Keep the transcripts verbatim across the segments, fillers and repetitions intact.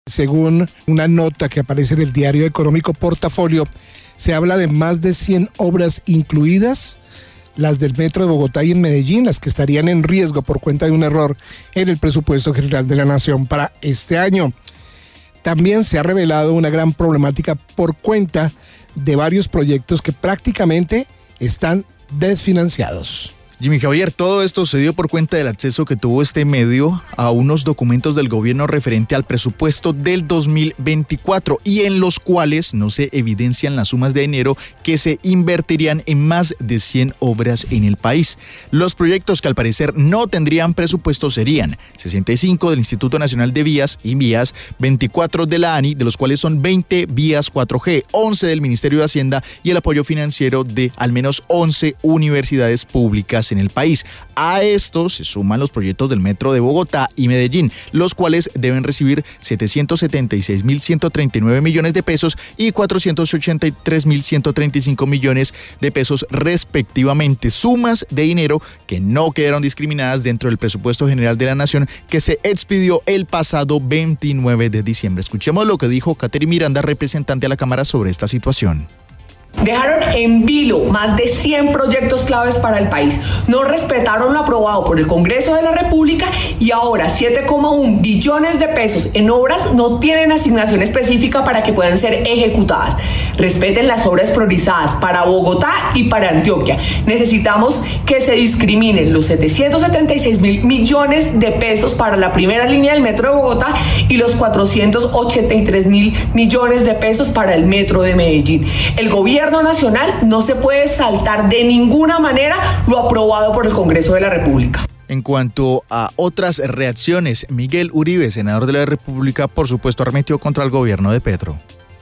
Según una nota que aparece en el diario económico Portafolio, se habla de más de cien obras incluidas, las del Metro de Bogotá y en Medellín, las que estarían en riesgo por cuenta de un error en el presupuesto general de la Nación para este año. También se ha revelado una gran problemática por cuenta de varios proyectos que prácticamente están desfinanciados. Jimmy Javier, todo esto se dio por cuenta del acceso que tuvo este medio a unos documentos del gobierno referente al presupuesto del dos mil veinticuatro y en los cuales no se evidencian las sumas de dinero que se invertirían en más de cien obras en el país. Los proyectos que al parecer no tendrían presupuesto serían sesenta y cinco del Instituto Nacional de Vías y Vías, veinticuatro de la ANI, de los cuales son veinte vías cuatro G, once del Ministerio de Hacienda y el apoyo financiero de al menos once universidades públicas en el país. A esto se suman los proyectos del Metro de Bogotá y Medellín, los cuales deben recibir setecientos setenta y seis mil ciento treinta y nueve millones de pesos y cuatrocientos ochenta y tres mil ciento treinta y cinco millones de pesos respectivamente, sumas de dinero que no quedaron discriminadas dentro del presupuesto general de la Nación que se expidió el pasado veintinueve de diciembre. Escuchemos lo que dijo Catherine Miranda, representante a la Cámara, sobre esta situación. Dejaron en vilo más de cien proyectos claves para el país. No respetaron lo aprobado por el Congreso de la República y ahora siete coma uno billones de pesos en obras no tienen asignación específica para que puedan ser ejecutadas. Respeten las obras priorizadas para Bogotá y para Antioquia. Necesitamos que se discriminen los setecientos setenta y seis mil millones de pesos para la primera línea del Metro de Bogotá y los cuatrocientos ochenta y tres mil millones de pesos para el Metro de Medellín. El gobierno El Gobierno Nacional no se puede saltar de ninguna manera lo aprobado por el Congreso de la República. En cuanto a otras reacciones, Miguel Uribe, senador de la República, por supuesto arremetió contra el gobierno de Petro.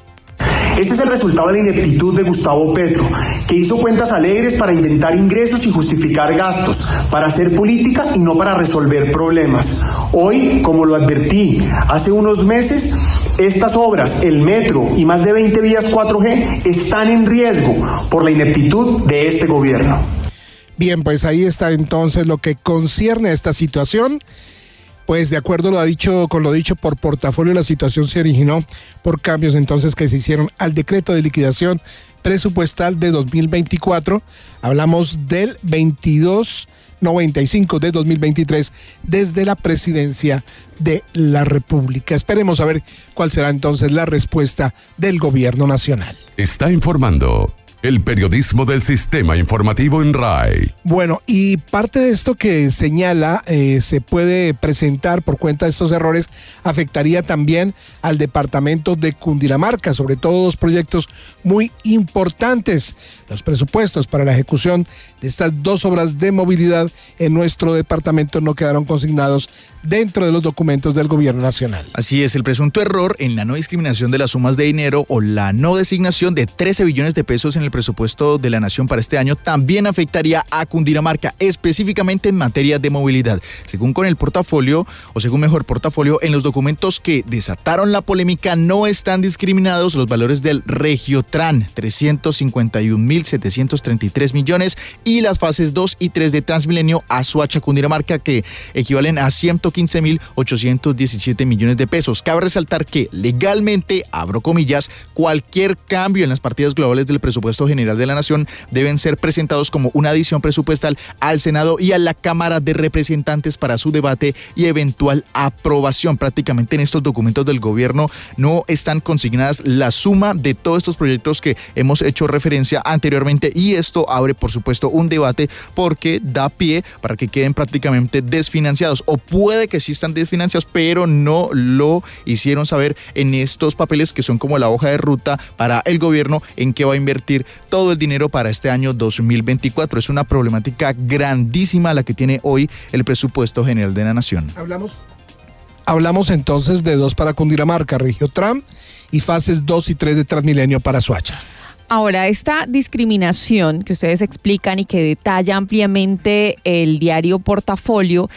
Este es el resultado de la ineptitud de Gustavo Petro, que hizo cuentas alegres para inventar ingresos y justificar gastos, para hacer política y no para resolver problemas. Hoy, como lo advertí hace unos meses, estas obras, el metro y más de veinte vías cuatro G, están en riesgo por la ineptitud de este gobierno. Bien, pues ahí está entonces lo que concierne a esta situación. Pues de acuerdo lo ha dicho, con lo dicho por Portafolio, la situación se originó por cambios entonces que se hicieron al decreto de liquidación presupuestal de dos mil veinticuatro. Hablamos del veintidós noventa y cinco de dos mil veintitrés desde la presidencia de la República. Esperemos a ver cuál será entonces la respuesta del gobierno nacional. Está informando el periodismo del Sistema Informativo en R A I. Bueno, y parte de esto que señala eh, se puede presentar por cuenta de estos errores afectaría también al departamento de Cundinamarca, sobre todo dos proyectos muy importantes. Los presupuestos para la ejecución de estas dos obras de movilidad en nuestro departamento no quedaron consignados dentro de los documentos del gobierno nacional. Así es, el presunto error en la no discriminación de las sumas de dinero o la no designación de trece billones de pesos en el presupuesto de la Nación para este año también afectaría a Cundinamarca, específicamente en materia de movilidad. Según con el portafolio, o según mejor portafolio, en los documentos que desataron la polémica no están discriminados los valores del Regiotran, trescientos cincuenta y un mil setecientos treinta y tres millones, y las fases dos y tres de Transmilenio a Soacha, Cundinamarca, que equivalen a ciento quince mil ochocientos diecisiete millones de pesos. Cabe resaltar que legalmente, abro comillas, cualquier cambio en las partidas globales del presupuesto general de la Nación deben ser presentados como una adición presupuestal al Senado y a la Cámara de Representantes para su debate y eventual aprobación. Prácticamente en estos documentos del gobierno no están consignadas la suma de todos estos proyectos que hemos hecho referencia anteriormente, y esto abre por supuesto un debate porque da pie para que queden prácticamente desfinanciados, o puede que sí están desfinanciados pero no lo hicieron saber en estos papeles que son como la hoja de ruta para el gobierno en qué va a invertir todo el dinero para este año dos mil veinticuatro. Es una problemática grandísima la que tiene hoy el presupuesto general de la Nación. Hablamos, hablamos entonces de dos para Cundinamarca, Regiotran, y fases dos y tres de Transmilenio para Soacha. Ahora, esta discriminación que ustedes explican y que detalla ampliamente el diario Portafolio,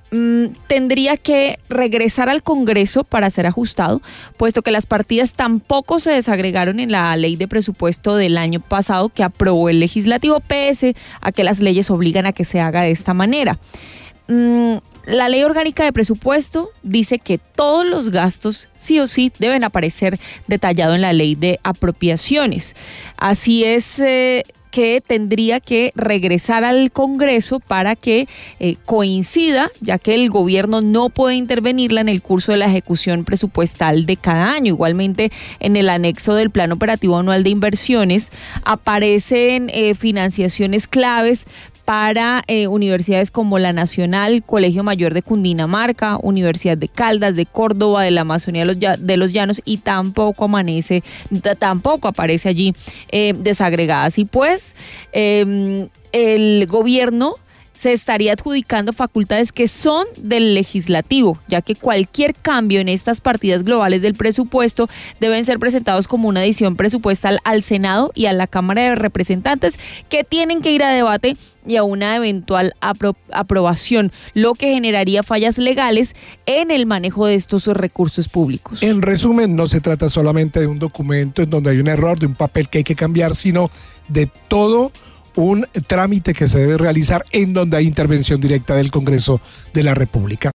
tendría que regresar al Congreso para ser ajustado, puesto que las partidas tampoco se desagregaron en la ley de presupuesto del año pasado que aprobó el legislativo, pese a que las leyes obligan a que se haga de esta manera. mmm, la ley orgánica de presupuesto dice que todos los gastos sí o sí deben aparecer detallado en la ley de apropiaciones. Así es eh, que tendría que regresar al Congreso para que eh, coincida, ya que el gobierno no puede intervenirla en el curso de la ejecución presupuestal de cada año. Igualmente, en el anexo del Plan Operativo Anual de Inversiones aparecen eh, financiaciones claves para eh, universidades como la Nacional, Colegio Mayor de Cundinamarca, Universidad de Caldas, de Córdoba, de la Amazonía de los, de los Llanos, y tampoco amanece, t- tampoco aparece allí eh, desagregadas. Y pues eh, el gobierno se estaría adjudicando facultades que son del legislativo, ya que cualquier cambio en estas partidas globales del presupuesto deben ser presentados como una adición presupuestal al Senado y a la Cámara de Representantes, que tienen que ir a debate y a una eventual apro- aprobación, lo que generaría fallas legales en el manejo de estos recursos públicos. En resumen, no se trata solamente de un documento en donde hay un error, de un papel que hay que cambiar, sino de todo un trámite que se debe realizar en donde hay intervención directa del Congreso de la República.